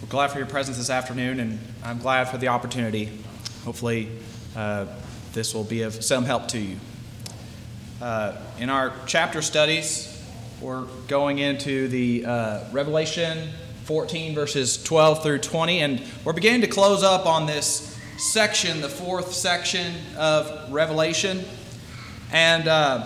We're glad for your presence this afternoon, and I'm glad for the opportunity. Hopefully, this will be of some help to you. In our chapter studies, we're going into the Revelation 14, verses 12 through 20, and we're beginning to close up on this section, the fourth section of Revelation. And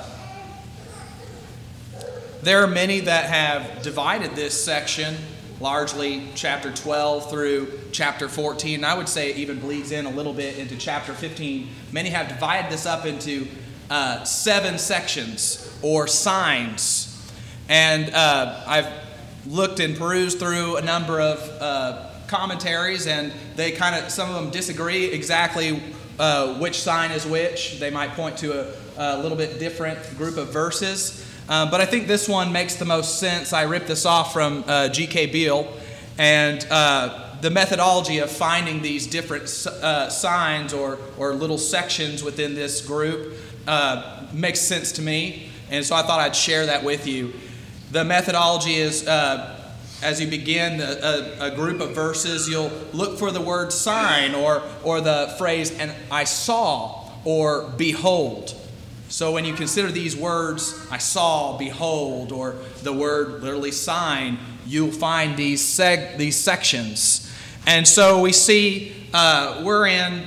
there are many that have divided this section, largely chapter 12 through chapter 14. And I would say it even bleeds in a little bit into chapter 15. Many have divided this up into 7 sections or signs. And I've looked and perused through a number of commentaries, and they some of them disagree exactly which sign is which. They might point to a little bit different group of verses. But I think this one makes the most sense. I ripped this off from G.K. Beale, and the methodology of finding these different signs or little sections within this group makes sense to me, and so I thought I'd share that with you. The methodology is, as you begin a group of verses, you'll look for the word sign or the phrase, and I saw, or behold. So when you consider these words, I saw, behold, or the word literally sign, you'll find these sections. And so we see we're in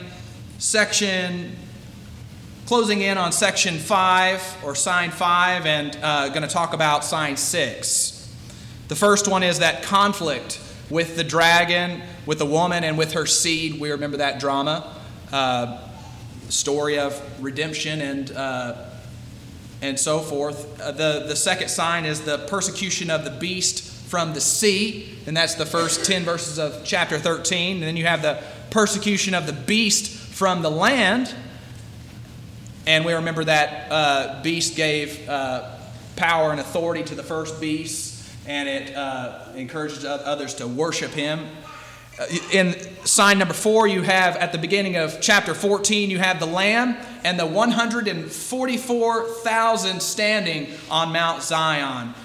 closing in on section 5, or sign 5, and going to talk about sign 6. The first one is that conflict with the dragon, with the woman, and with her seed. We remember that drama. Story of redemption and so forth. The second sign is the persecution of the beast from the sea, and that's the first 10 verses of chapter 13. And then you have the persecution of the beast from the land, and we remember that beast gave power and authority to the first beast, and it encourages others to worship him. In sign number 4, you have at the beginning of chapter 14, you have the Lamb and the 144,000 standing on Mount Zion.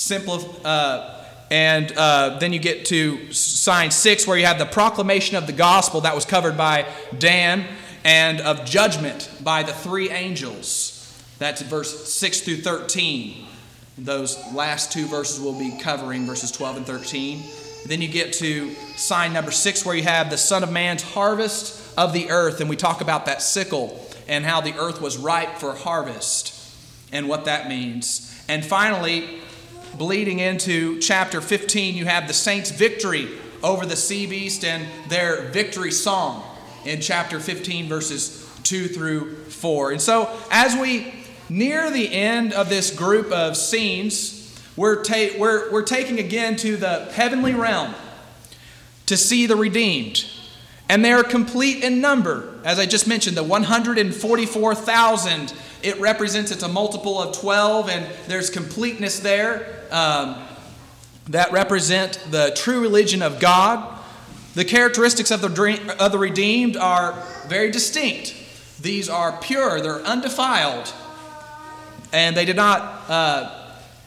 And then you get to sign 6, where you have the proclamation of the gospel that was covered by Dan, and of judgment by the 3 angels. That's verse 6 through 13. Those last 2 verses we'll be covering, verses 12 and 13. Then you get to sign number 6, where you have the Son of Man's harvest of the earth. And we talk about that sickle and how the earth was ripe for harvest and what that means. And finally, bleeding into chapter 15, you have the saints' victory over the sea beast and their victory song in chapter 15, verses 2 through 4. And so as we near the end of this group of scenes, we're taking again to the heavenly realm to see the redeemed. And they are complete in number. As I just mentioned, the 144,000, it's a multiple of 12, and there's completeness there that represent the true religion of God. The characteristics of the redeemed are very distinct. These are pure, they're undefiled, and they did not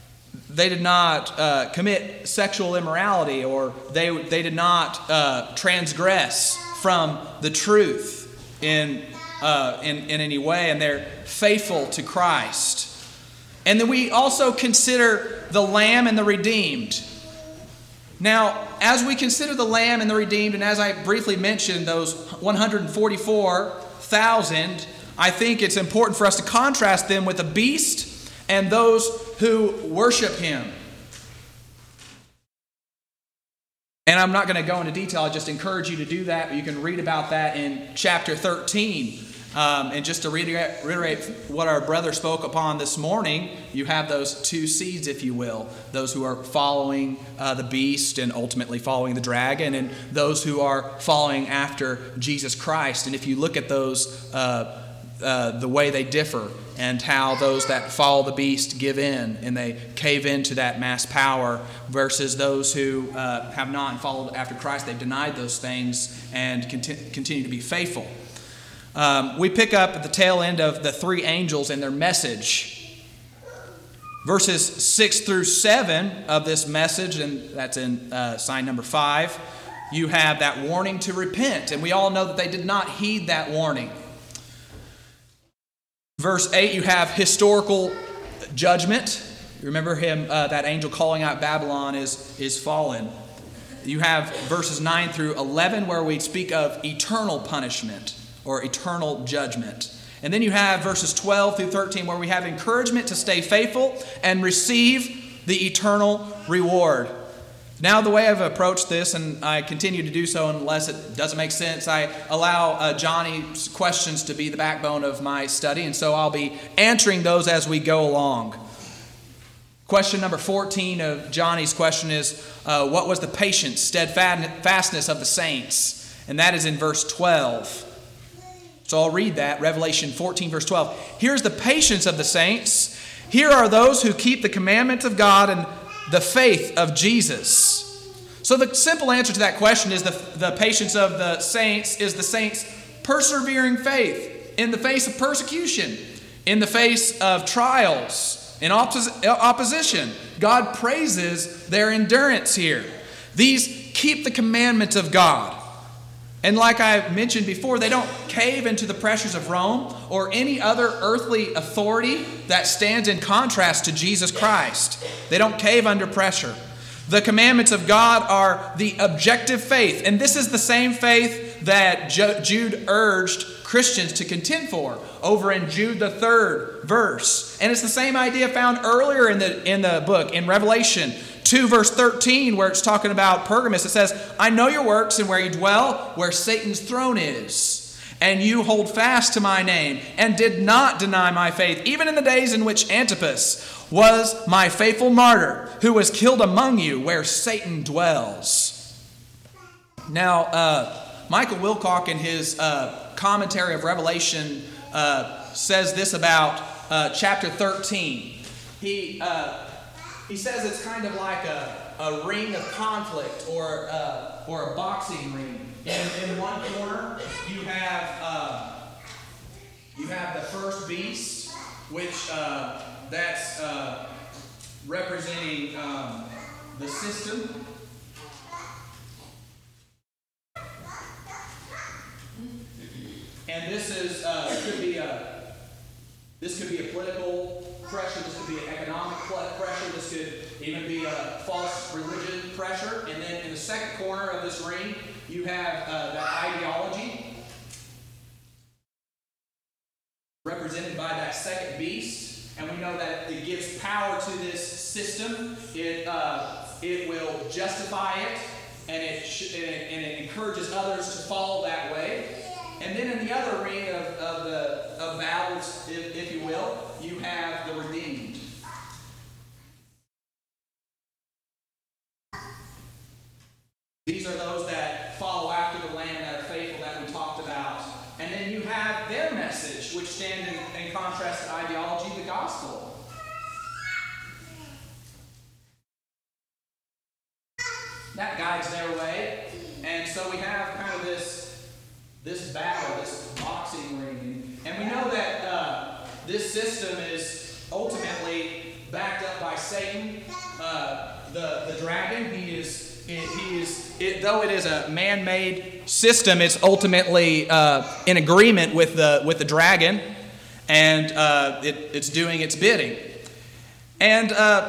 commit sexual immorality, or they did not transgress from the truth in any way, and they're faithful to Christ. And then we also consider the Lamb and the redeemed. Now, as we consider the Lamb and the redeemed, and as I briefly mentioned, those 144,000, I think it's important for us to contrast them with the beast and those who worship him. And I'm not going to go into detail. I just encourage you to do that. You can read about that in chapter 13. And just to reiterate what our brother spoke upon this morning, you have those 2 seeds, if you will. Those who are following the beast and ultimately following the dragon, and those who are following after Jesus Christ. And if you look at those, the way they differ, and how those that follow the beast give in and they cave into that mass power, versus those who have not and followed after Christ. They've denied those things and continue to be faithful. We pick up at the tail end of the 3 angels and their message. Verses 6 through 7 of this message, and that's in sign number 5, you have that warning to repent. And we all know that they did not heed that warning. Verse 8, you have historical judgment. Remember him, that angel calling out Babylon is fallen. You have verses 9 through 11 where we speak of eternal punishment or eternal judgment. And then you have verses 12 through 13 where we have encouragement to stay faithful and receive the eternal reward. Now, the way I've approached this, and I continue to do so unless it doesn't make sense, I allow Johnny's questions to be the backbone of my study, and so I'll be answering those as we go along. Question number 14 of Johnny's question is, what was the patience, steadfastness of the saints? And that is in verse 12. So I'll read that, Revelation 14, verse 12. Here's the patience of the saints. Here are those who keep the commandments of God and the faith of Jesus. So the simple answer to that question is the patience of the saints is the saints' persevering faith in the face of persecution, in the face of trials, in opposition. God praises their endurance here. These keep the commandments of God. And like I mentioned before, they don't cave into the pressures of Rome or any other earthly authority that stands in contrast to Jesus Christ. They don't cave under pressure. The commandments of God are the objective faith. And this is the same faith that Jude urged Christians to contend for over in Jude the 3rd verse. And it's the same idea found earlier in the book, in Revelation 2 verse 13, where it's talking about Pergamos. It says, I know your works and where you dwell, where Satan's throne is. And you hold fast to my name and did not deny my faith, even in the days in which Antipas was my faithful martyr, who was killed among you where Satan dwells. Now, Michael Wilcock in his commentary of Revelation says this about chapter 13. He says it's kind of like a ring of conflict or a boxing ring. In one corner, you have the first beast, which that's representing the system. And this could be a political pressure. This could be an economic pressure. This could even be a false religion pressure. And then in the second corner of this ring, you have that ideology represented by that second beast. And we know that it gives power to this system. It will justify it, and it encourages others to follow that way. And then in the other ring of battles, if you will, you have the redeemed. These are those that follow after the Lamb, that are faithful, that we talked about. And then you have their message, which stand in contrast to ideology, the gospel. That guides their way. And so we have kind of this battle, this boxing ring. And we know that this system is ultimately backed up by Satan, the dragon. Though it is a man-made system, it's ultimately in agreement with the dragon, and it's doing its bidding. And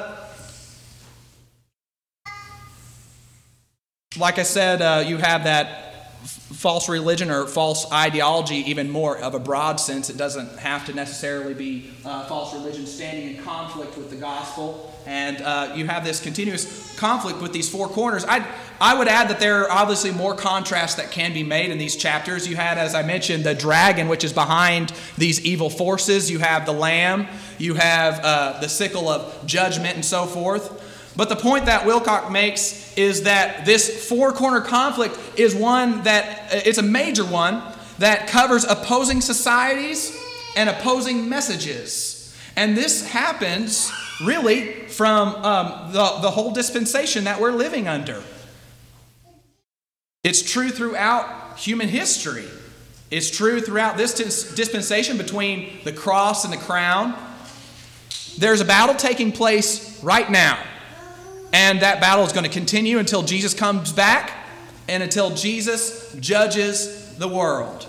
like I said, you have that false religion or false ideology, even more of a broad sense. It doesn't have to necessarily be false religion standing in conflict with the gospel. And you have this continuous conflict with these four corners. I would add that there are obviously more contrasts that can be made in these chapters. You had, as I mentioned, the dragon, which is behind these evil forces. You have the lamb. You have the sickle of judgment and so forth. But the point that Wilcock makes is that this four-corner conflict is one that, it's a major one, that covers opposing societies and opposing messages. And this happens really from the whole dispensation that we're living under. It's true throughout human history. It's true throughout this dispensation between the cross and the crown. There's a battle taking place right now. And that battle is going to continue until Jesus comes back. and until Jesus judges the world.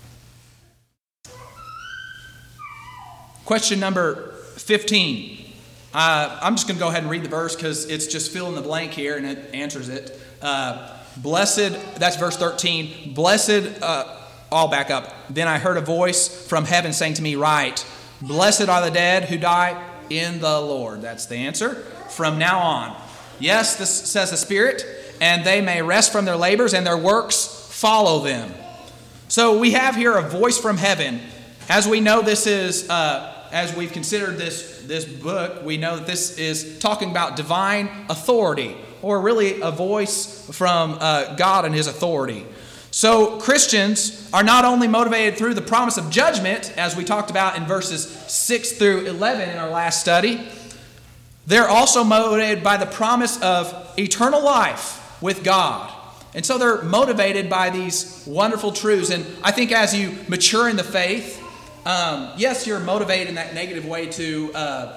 Question number 15. I'm just going to go ahead and read the verse because it's just fill in the blank here and it answers it. Blessed, that's verse 13. Blessed, I'll back up. Then I heard a voice from heaven saying to me, write, blessed are the dead who die in the Lord. That's the answer. From now on. Yes, this says the Spirit, and they may rest from their labors and their works follow them. So we have here a voice from heaven. As we know, this is, as we've considered this book, we know that this is talking about divine authority, or really a voice from God and His authority. So Christians are not only motivated through the promise of judgment, as we talked about in verses 6 through 11 in our last study, they're also motivated by the promise of eternal life with God. And so they're motivated by these wonderful truths. And I think as you mature in the faith, yes, you're motivated in that negative way to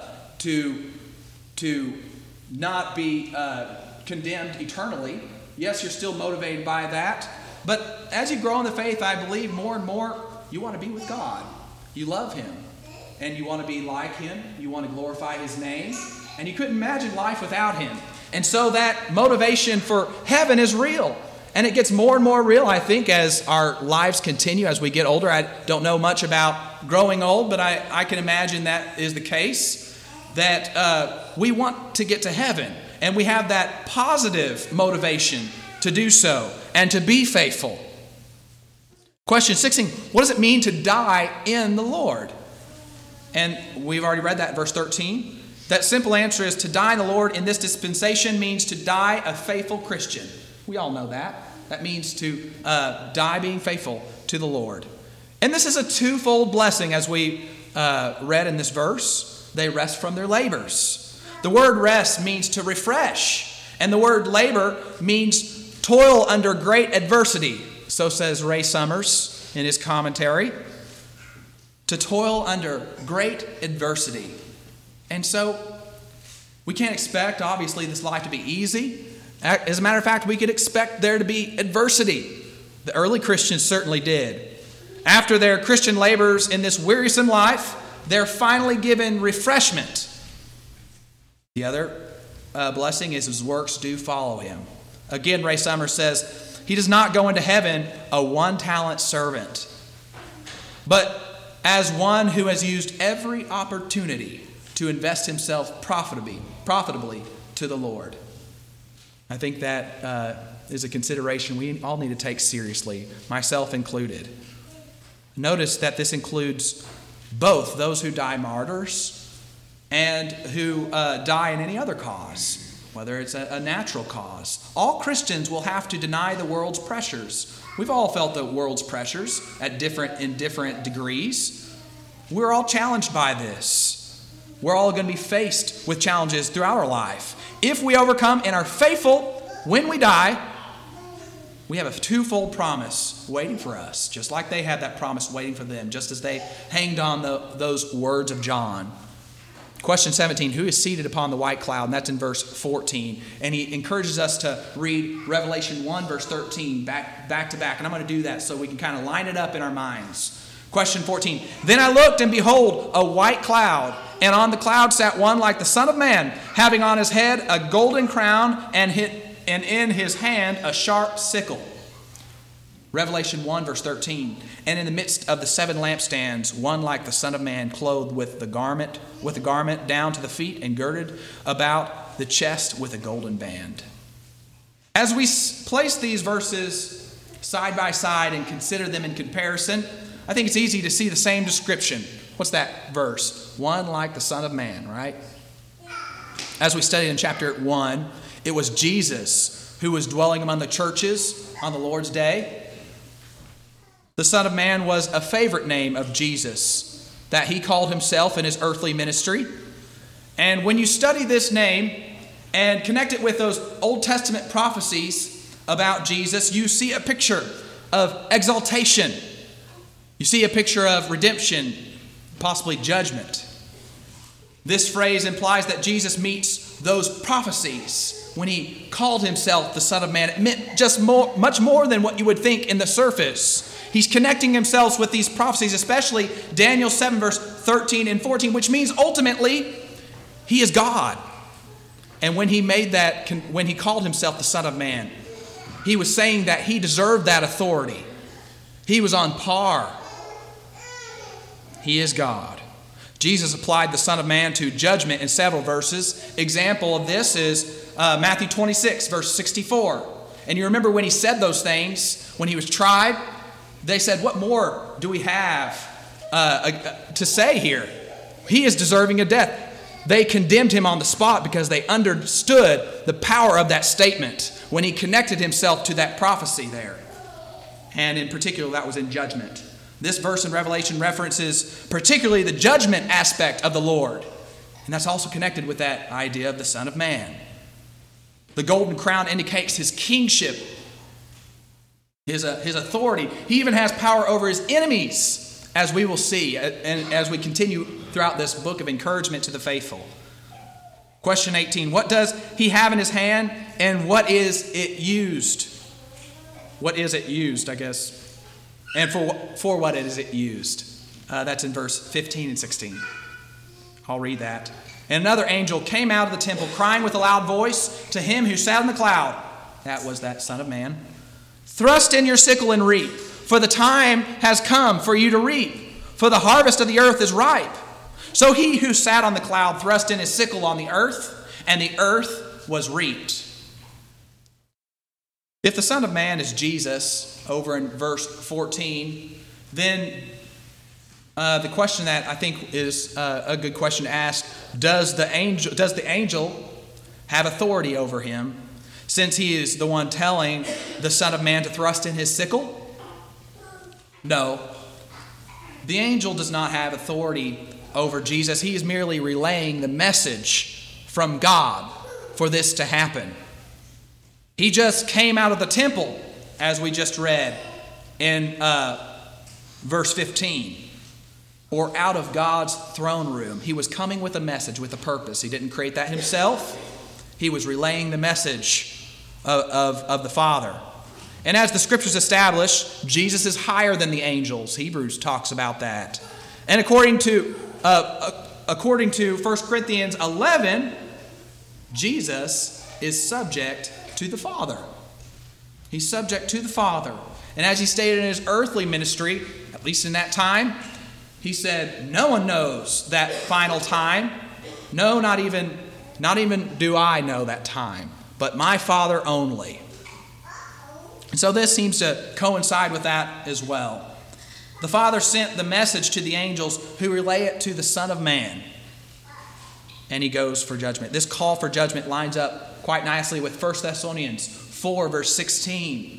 not be condemned eternally. Yes, you're still motivated by that. But as you grow in the faith, I believe more and more you want to be with God. You love Him. And you want to be like Him. You want to glorify His name. And you couldn't imagine life without Him. And so that motivation for heaven is real. And it gets more and more real, I think, as our lives continue, as we get older. I don't know much about growing old, but I can imagine that is the case. That we want to get to heaven. And we have that positive motivation to do so and to be faithful. Question 16, what does it mean to die in the Lord? And we've already read that in verse 13. That simple answer is to die in the Lord in this dispensation means to die a faithful Christian. We all know that. That means to die being faithful to the Lord. And this is a twofold blessing as we read in this verse. They rest from their labors. The word rest means to refresh. And the word labor means toil under great adversity. So says Ray Summers in his commentary. To toil under great adversity. And so we can't expect, obviously, this life to be easy. As a matter of fact, we could expect there to be adversity. The early Christians certainly did. After their Christian labors in this wearisome life, they're finally given refreshment. The other blessing is his works do follow him. Again, Ray Summers says, he does not go into heaven a one-talent servant, but as one who has used every opportunity to invest himself profitably to the Lord. I think that is a consideration we all need to take seriously, myself included. Notice that this includes both those who die martyrs and who die in any other cause, whether it's a natural cause. All Christians will have to deny the world's pressures. We've all felt the world's pressures in different degrees. We're all challenged by this. We're all going to be faced with challenges throughout our life. If we overcome and are faithful when we die, we have a twofold promise waiting for us, just like they had that promise waiting for them, just as they hanged on those words of John. Question 17, who is seated upon the white cloud? And that's in verse 14. And he encourages us to read Revelation 1, verse 13, back to back. And I'm going to do that so we can kind of line it up in our minds. Question 14, then I looked, and behold, a white cloud. And on the cloud sat one like the Son of Man, having on his head a golden crown, and in his hand a sharp sickle. Revelation 1, verse 13. And in the midst of the 7 lampstands, one like the Son of Man, clothed with the garment down to the feet, and girded about the chest with a golden band. As we place these verses side by side and consider them in comparison, I think it's easy to see the same description. What's that verse? One like the Son of Man, right? As we studied in chapter 1, it was Jesus who was dwelling among the churches on the Lord's day. The Son of Man was a favorite name of Jesus that he called himself in his earthly ministry. And when you study this name and connect it with those Old Testament prophecies about Jesus, you see a picture of exaltation. You see a picture of redemption, possibly judgment. This phrase implies that Jesus meets those prophecies when he called himself the Son of Man, it meant just much more than what you would think in the surface. He's connecting himself with these prophecies, especially Daniel 7, verse 13 and 14, which means ultimately he is God. And when he called himself the Son of Man, he was saying that he deserved that authority. He was on par. He is God. Jesus applied the Son of Man to judgment in several verses. Example of this is Matthew 26, verse 64. And you remember when he said those things, when he was tried, they said, what more do we have to say here? He is deserving of death. They condemned him on the spot because they understood the power of that statement when he connected himself to that prophecy there. And in particular, that was in judgment. This verse in Revelation references particularly the judgment aspect of the Lord. And that's also connected with that idea of the Son of Man. The golden crown indicates his kingship, his authority. He even has power over his enemies, as we will see, and as we continue throughout this book of encouragement to the faithful. Question 18, what does he have in his hand, and what is it used? What is it used, I guess? And for what is it used? That's in verse 15 and 16. I'll read that. And another angel came out of the temple, crying with a loud voice to him who sat on the cloud. That was that Son of Man. Thrust in your sickle and reap, for the time has come for you to reap, for the harvest of the earth is ripe. So he who sat on the cloud thrust in his sickle on the earth, and the earth was reaped. If the Son of Man is Jesus, over in verse 14, then the question that I think is a good question to ask, does the angel have authority over him, since he is the one telling the Son of Man to thrust in his sickle? No. The angel does not have authority over Jesus. He is merely relaying the message from God for this to happen. He just came out of the temple, as we just read in verse 15, or out of God's throne room. He was coming with a message, with a purpose. He didn't create that himself. He was relaying the message of the Father. And as the scriptures establish, Jesus is higher than the angels. Hebrews talks about that. And according to 1 Corinthians 11, Jesus is subject to the Father. He's subject to the Father. And as he stated in his earthly ministry, at least in that time, he said, no one knows that final time. No, not even do I know that time, but my Father only. And so this seems to coincide with that as well. The Father sent the message to the angels who relay it to the Son of Man. And he goes for judgment. This call for judgment lines up quite nicely with 1 Thessalonians 4, verse 16.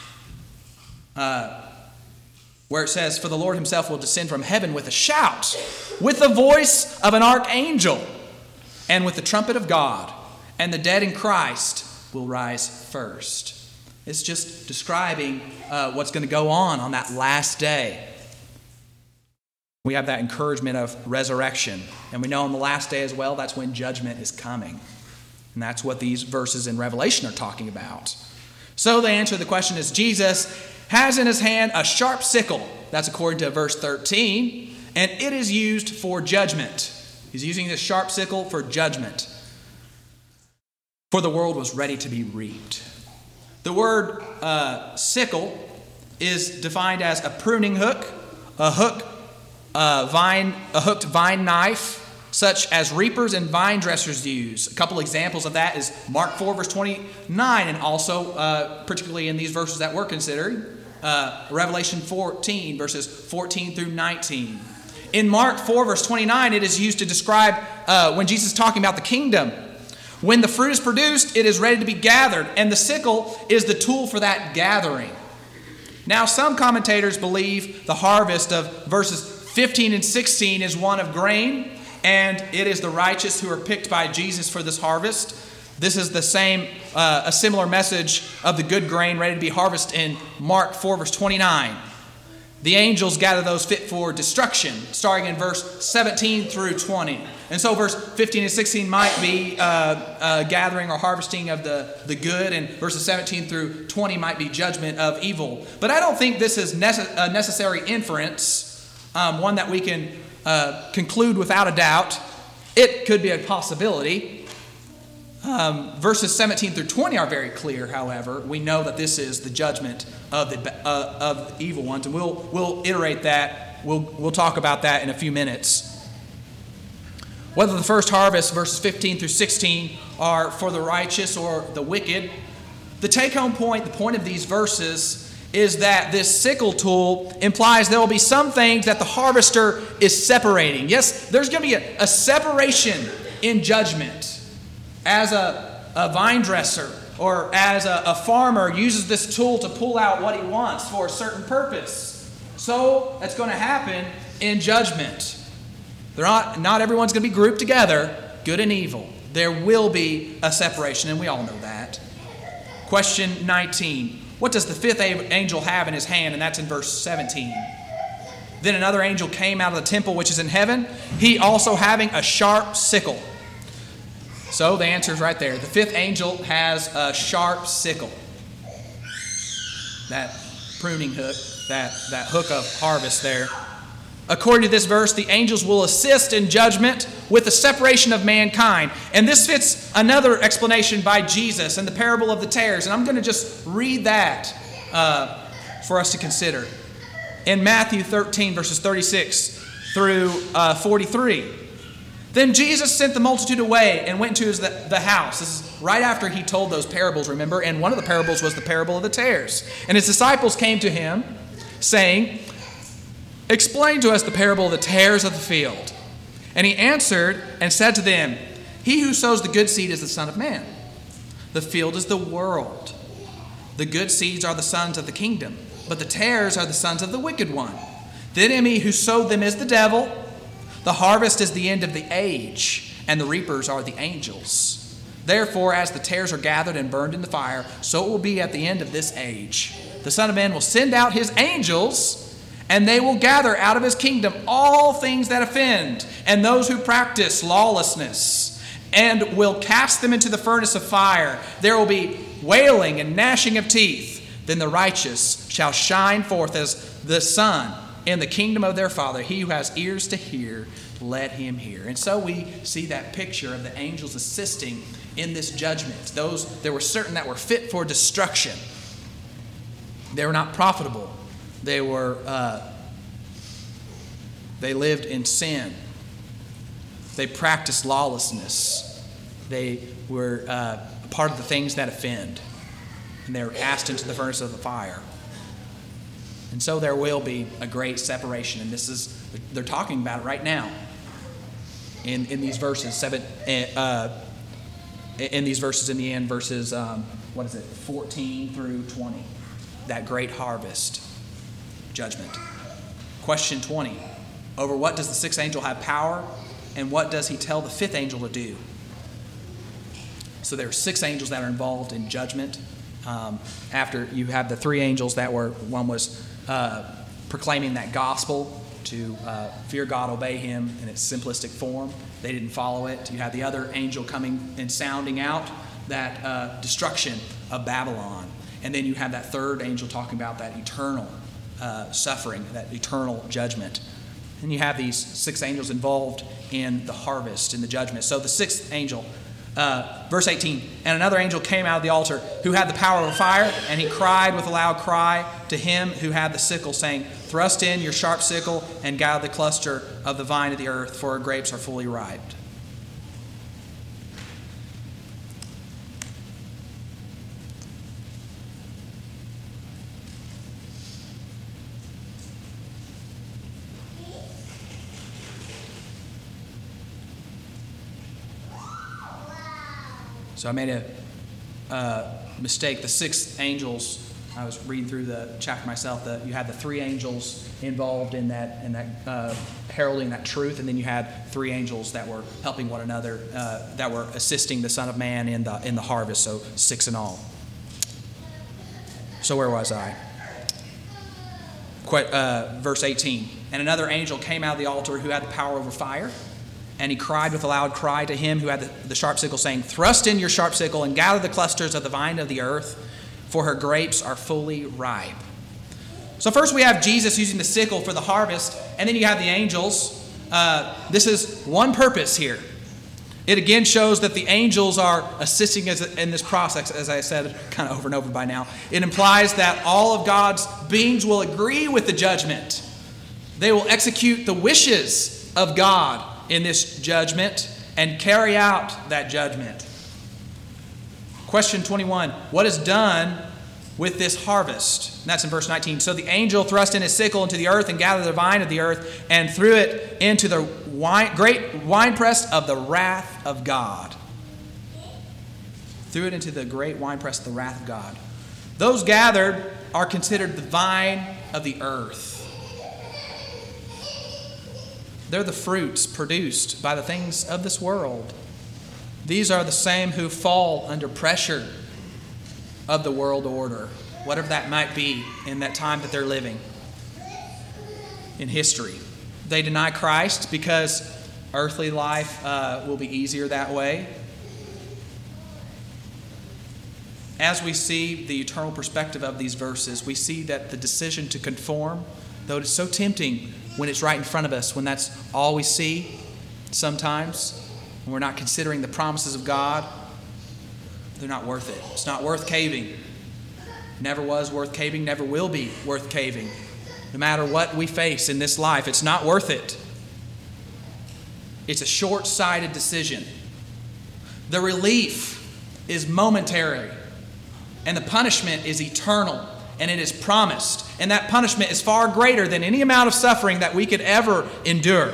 Where it says, for the Lord himself will descend from heaven with a shout, with the voice of an archangel, and with the trumpet of God, and the dead in Christ will rise first. It's just describing what's going to go on that last day. We have that encouragement of resurrection. And we know on the last day as well, that's when judgment is coming. And that's what these verses in Revelation are talking about. So the answer to the question is, Jesus has in his hand a sharp sickle. That's according to verse 13. And it is used for judgment. He's using this sharp sickle for judgment. For the world was ready to be reaped. The word sickle is defined as a pruning hook, a hooked vine knife, such as reapers and vine dressers use. A couple examples of that is Mark 4, verse 29, and also particularly in these verses that we're considering, Revelation 14, verses 14 through 19. In Mark 4, verse 29, it is used to describe when Jesus is talking about the kingdom. When the fruit is produced, it is ready to be gathered, and the sickle is the tool for that gathering. Now, some commentators believe the harvest of verses 15 and 16 is one of grain, and it is the righteous who are picked by Jesus for this harvest. This is the same, a similar message of the good grain ready to be harvested in Mark 4, verse 29. the angels gather those fit for destruction, starting in verse 17 through 20. And so verse 15 and 16 might be gathering or harvesting of the good, and verses 17 through 20 might be judgment of evil. But I don't think this is a necessary inference, one that we can conclude without a doubt. It could be a possibility. Verses 17 through 20 are very clear, however. We know that this is the judgment of the evil ones, and we'll iterate that. We'll talk about that in a few minutes. Whether the first harvest, verses 15 through 16, are for the righteous or the wicked, the take-home point, the point of these verses, is that this sickle tool implies there will be some things that the harvester is separating. Yes, there's going to be a separation in judgment. As a vine dresser or as a farmer uses this tool to pull out what he wants for a certain purpose, so that's going to happen in judgment. Not everyone's going to be grouped together, good and evil. There will be a separation, and we all know that. Question 19. What does the fifth angel have in his hand? And that's in verse 17. Then another angel came out of the temple which is in heaven, he also having a sharp sickle. So the answer is right there. The fifth angel has a sharp sickle. That pruning hook, that hook of harvest there. According to this verse, the angels will assist in judgment with the separation of mankind. And this fits another explanation by Jesus in the parable of the tares. And I'm going to just read that for us to consider. In Matthew 13, verses 36 through 43. Then Jesus sent the multitude away and went into the house. This is right after he told those parables, remember? And one of the parables was the parable of the tares. And his disciples came to him, saying, "Explain to us the parable of the tares of the field." And he answered and said to them, "He who sows the good seed is the Son of Man. The field is the world. The good seeds are the sons of the kingdom, but the tares are the sons of the wicked one. The enemy who sowed them is the devil. The harvest is the end of the age, and the reapers are the angels. Therefore, as the tares are gathered and burned in the fire, so it will be at the end of this age. The Son of Man will send out his angels, and they will gather out of his kingdom all things that offend, and those who practice lawlessness, and will cast them into the furnace of fire. There will be wailing and gnashing of teeth. Then the righteous shall shine forth as the sun in the kingdom of their Father. He who has ears to hear, let him hear." And so we see that picture of the angels assisting in this judgment. There were certain that were fit for destruction. They were not profitable. They lived in sin. They practiced lawlessness. They were part of the things that offend. And they were cast into the furnace of the fire. And so there will be a great separation. And they're talking about it right now in these verses. In these verses in the end, verses 14 through 20. That great harvest judgment. Question 20. Over what does the sixth angel have power, and what does he tell the fifth angel to do? So there are six angels that are involved in judgment. After you have the three angels one was proclaiming that gospel to fear God, obey him in its simplistic form. They didn't follow it. You have the other angel coming and sounding out that destruction of Babylon. And then you have that third angel talking about that eternal suffering, that eternal judgment. And you have these six angels involved in the harvest, in the judgment. So the sixth angel, verse 18, and another angel came out of the altar who had the power of fire, and he cried with a loud cry to him who had the sickle, saying, "Thrust in your sharp sickle and gather the cluster of the vine of the earth, for her grapes are fully ripe." So I made a mistake. The six angels, I was reading through the chapter myself, you had the three angels involved in that heralding that truth, and then you had three angels that were helping one another, that were assisting the Son of Man in the harvest, so six in all. So where was I? verse 18. And another angel came out of the altar who had the power over fire, and he cried with a loud cry to him who had the sharp sickle, saying, "Thrust in your sharp sickle and gather the clusters of the vine of the earth, for her grapes are fully ripe." So first we have Jesus using the sickle for the harvest, and then you have the angels. This is one purpose here. It again shows that the angels are assisting us in this process, as I said kind of over and over by now. It implies that all of God's beings will agree with the judgment. They will execute the wishes of God in this judgment and carry out that judgment. Question 21, what is done with this harvest? And that's in verse 19. So the angel thrust in his sickle into the earth and gathered the vine of the earth and threw it into the great winepress of the wrath of God. Threw it into the great winepress of the wrath of God. Those gathered are considered the vine of the earth. They're the fruits produced by the things of this world. These are the same who fall under pressure of the world order, whatever that might be in that time that they're living in history. They deny Christ because earthly life will be easier that way. As we see the eternal perspective of these verses, we see that the decision to conform, though it is so tempting when it's right in front of us, when that's all we see sometimes, when we're not considering the promises of God, they're not worth it. It's not worth caving. Never was worth caving, never will be worth caving. No matter what we face in this life, it's not worth it. It's a short-sighted decision. The relief is momentary, and the punishment is eternal, and it is promised. And that punishment is far greater than any amount of suffering that we could ever endure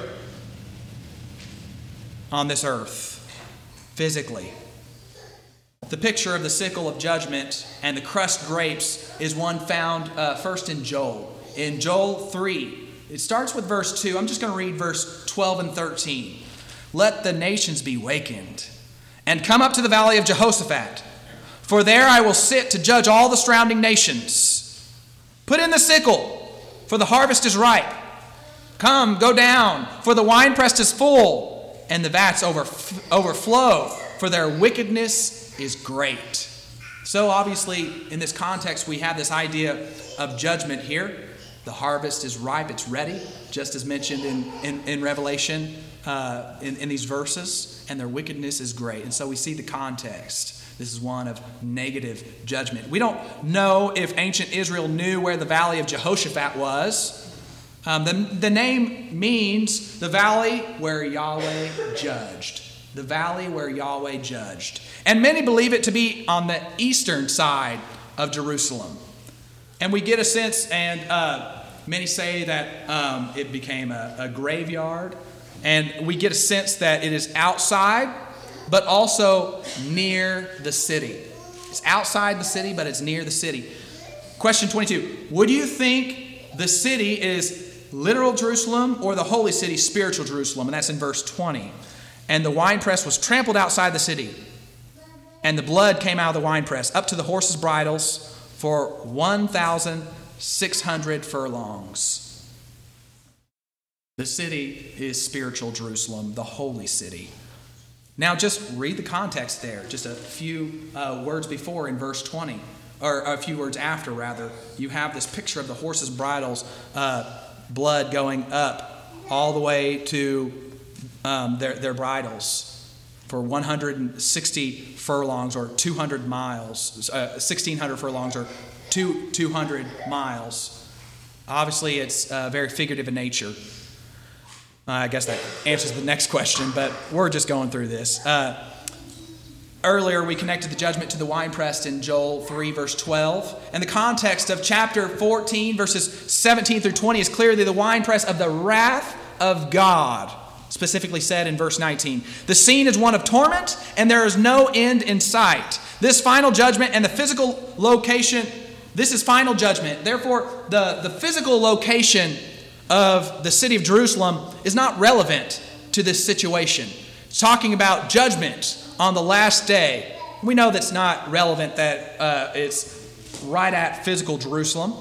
on this earth, physically. The picture of the sickle of judgment and the crushed grapes is one found first in Joel. In Joel 3, it starts with verse 2. I'm just going to read verse 12 and 13. "Let the nations be wakened, and come up to the valley of Jehoshaphat. For there I will sit to judge all the surrounding nations. Put in the sickle, for the harvest is ripe. Come, go down, for the winepress is full, and the vats overflow, for their wickedness is great." So obviously, in this context, we have this idea of judgment here. The harvest is ripe, it's ready, just as mentioned in Revelation in these verses, and their wickedness is great. And so we see the context. This is one of negative judgment. We don't know if ancient Israel knew where the valley of Jehoshaphat was. The name means the valley where Yahweh judged. The valley where Yahweh judged. And many believe it to be on the eastern side of Jerusalem. And we get a sense, and many say that it became a graveyard. And we get a sense that it is outside, but also near the city. It's outside the city, but it's near the city. Question 22. Would you think the city is literal Jerusalem or the holy city, spiritual Jerusalem? And that's in verse 20. "And the winepress was trampled outside the city, and the blood came out of the winepress up to the horses' bridles for 1,600 furlongs." The city is spiritual Jerusalem, the holy city. Now just read the context there. Just a few words before in verse 20, or a few words after rather. You have this picture of the horses' bridles, blood going up all the way to their bridles for 160 furlongs or 200 miles, 1,600 furlongs or 200 miles. Obviously, it's very figurative in nature. I guess that answers the next question, but we're just going through this. Earlier, we connected the judgment to the winepress in Joel 3, verse 12. And the context of chapter 14, verses 17 through 20 is clearly the winepress of the wrath of God, specifically said in verse 19. The scene is one of torment, and there is no end in sight. This final judgment and the physical location, this is final judgment. Therefore, the physical location of the city of Jerusalem is not relevant to this situation. It's talking about judgment on the last day. We know that's not relevant, that it's right at physical Jerusalem.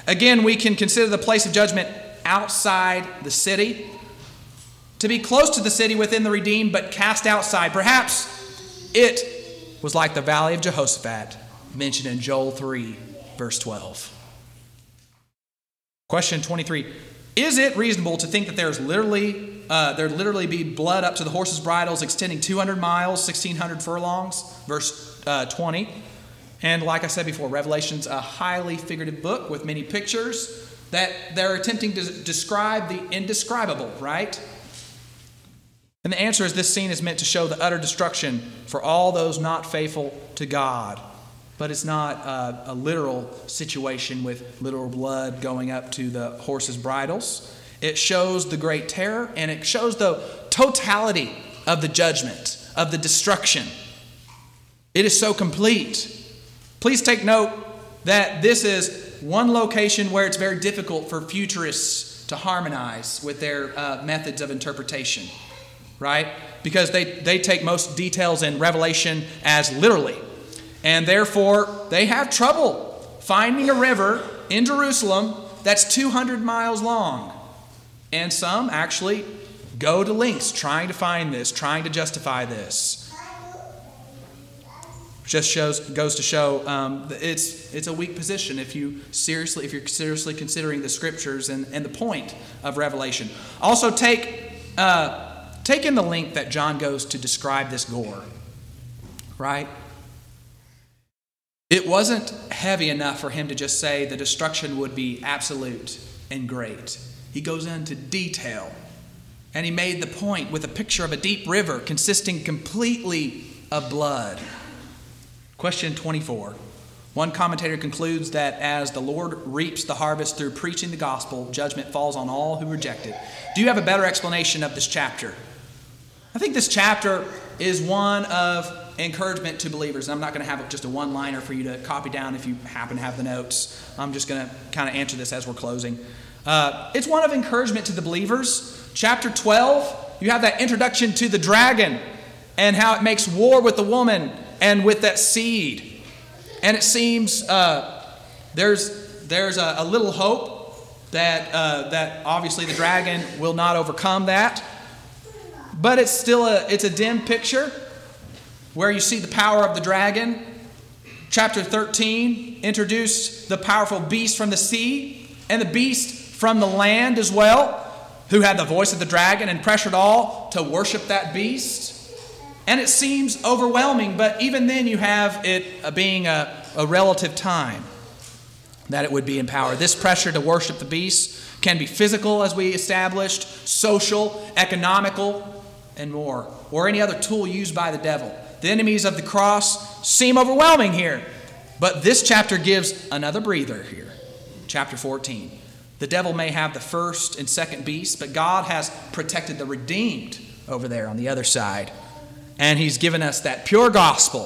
Again, we can consider the place of judgment outside the city, to be close to the city within the redeemed, but cast outside. Perhaps it was like the valley of Jehoshaphat, mentioned in Joel 3, verse 12. Question 23. Is it reasonable to think that there literally be blood up to the horses' bridles extending 200 miles, 1,600 furlongs? Verse 20. And like I said before, Revelation's a highly figurative book with many pictures that they're attempting to describe the indescribable, right? And the answer is this scene is meant to show the utter destruction for all those not faithful to God. But it's not a literal situation with literal blood going up to the horses' bridles. It shows the great terror, and it shows the totality of the judgment, of the destruction. It is so complete. Please take note that this is one location where it's very difficult for futurists to harmonize with their methods of interpretation, right? Because they take most details in Revelation as literally. And therefore, they have trouble finding a river in Jerusalem that's 200 miles long. And some actually go to lengths trying to find this, trying to justify this. Just goes to show it's a weak position if you're seriously considering the scriptures and the point of Revelation. Also, take in the length that John goes to describe this gore, right? It wasn't heavy enough for him to just say the destruction would be absolute and great. He goes into detail. And he made the point with a picture of a deep river consisting completely of blood. Question 24. One commentator concludes that as the Lord reaps the harvest through preaching the gospel, judgment falls on all who reject it. Do you have a better explanation of this chapter? I think this chapter is one of encouragement to believers. I'm not going to have just a one-liner for you to copy down if you happen to have the notes. I'm just going to kind of answer this as we're closing. It's one of encouragement to the believers. Chapter 12, you have that introduction to the dragon and how it makes war with the woman and with that seed. And it seems there's a little hope that obviously the dragon will not overcome that. But it's still it's a dim picture where you see the power of the dragon. Chapter 13 introduced the powerful beast from the sea and the beast from the land as well, who had the voice of the dragon and pressured all to worship that beast. And it seems overwhelming, but even then you have it being a relative time that it would be in power. This pressure to worship the beast can be physical, as we established, social, economical, and more, or any other tool used by the devil. The enemies of the cross seem overwhelming here. But this chapter gives another breather here. Chapter 14. The devil may have the first and second beast, but God has protected the redeemed over there on the other side. And he's given us that pure gospel.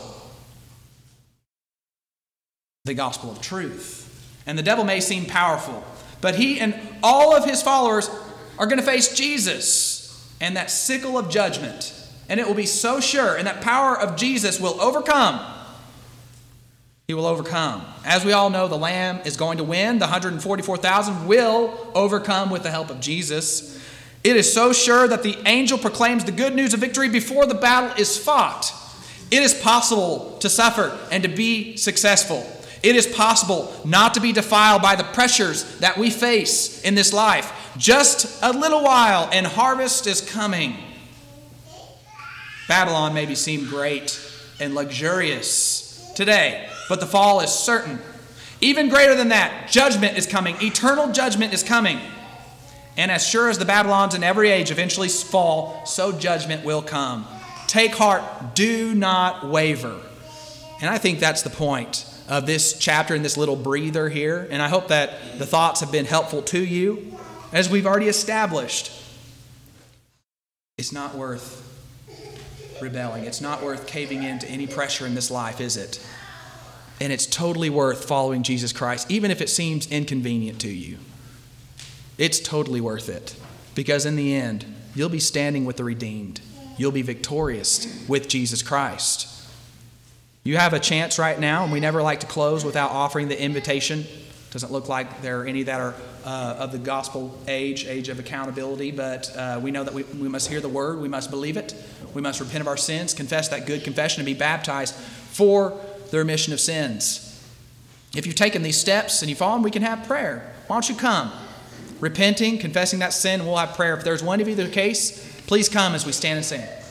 The gospel of truth. And the devil may seem powerful, but he and all of his followers are going to face Jesus and that sickle of judgment. And it will be so sure, and that power of Jesus will overcome. He will overcome. As we all know, the Lamb is going to win. The 144,000 will overcome with the help of Jesus. It is so sure that the angel proclaims the good news of victory before the battle is fought. It is possible to suffer and to be successful. It is possible not to be defiled by the pressures that we face in this life. Just a little while and harvest is coming. Babylon maybe seem great and luxurious today, but the fall is certain. Even greater than that, judgment is coming. Eternal judgment is coming. And as sure as the Babylons in every age eventually fall, so judgment will come. Take heart. Do not waver. And I think that's the point of this chapter and this little breather here. And I hope that the thoughts have been helpful to you. As we've already established, it's not worth rebelling. It's not worth caving into any pressure in this life, is it? And it's totally worth following Jesus Christ, even if it seems inconvenient to you. It's totally worth it. Because in the end, you'll be standing with the redeemed. You'll be victorious with Jesus Christ. You have a chance right now, and we never like to close without offering the invitation to Doesn't look like there are any that are of the gospel age of accountability, but we know that we must hear the word, we must believe it, we must repent of our sins, confess that good confession, and be baptized for the remission of sins. If you've taken these steps and you've fallen, we can have prayer. Why don't you come? Repenting, confessing that sin, we'll have prayer. If there's one of you the case, please come as we stand and sing.